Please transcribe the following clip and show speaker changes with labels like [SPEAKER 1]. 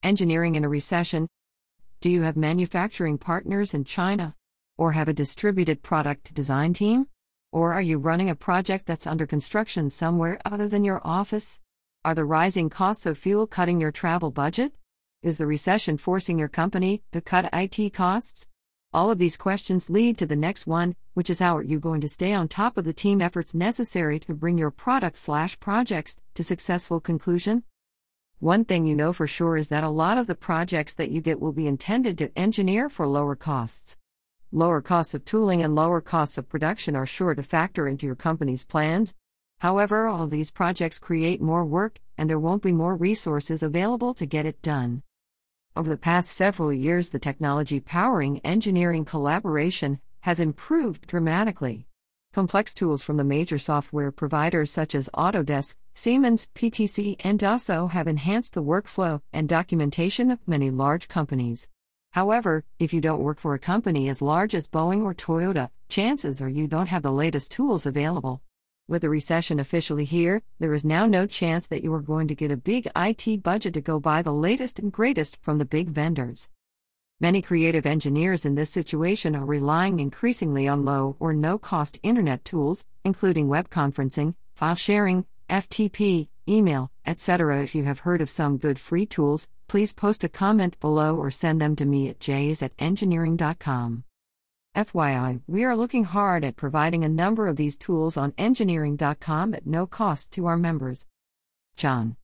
[SPEAKER 1] Engineering in a recession. Do you have manufacturing partners in China? Or have a distributed product design team? Or are you running a project that's under construction somewhere other than your office? Are the rising costs of fuel cutting your travel budget? Is the recession forcing your company to cut IT costs? All of these questions lead to the next one, which is how are you going to stay on top of the team efforts necessary to bring your product/projects to successful conclusion? One thing you know for sure is that a lot of the projects that you get will be intended to engineer for lower costs. Lower costs of tooling and lower costs of production are sure to factor into your company's plans. However, all of these projects create more work, and there won't be more resources available to get it done. Over the past several years, the technology powering engineering collaboration has improved dramatically. Complex tools from the major software providers such as Autodesk, Siemens, PTC, and Dassault have enhanced the workflow and documentation of many large companies. However, if you don't work for a company as large as Boeing or Toyota, chances are you don't have the latest tools available. With the recession officially here, there is now no chance that you are going to get a big IT budget to go buy the latest and greatest from the big vendors. Many creative engineers in this situation are relying increasingly on low or no-cost internet tools, including web conferencing, file sharing, FTP, email, etc. If you have heard of some good free tools, please post a comment below or send them to me at jays@engineering.com. FYI, we are looking hard at providing a number of these tools on engineering.com at no cost to our members. John.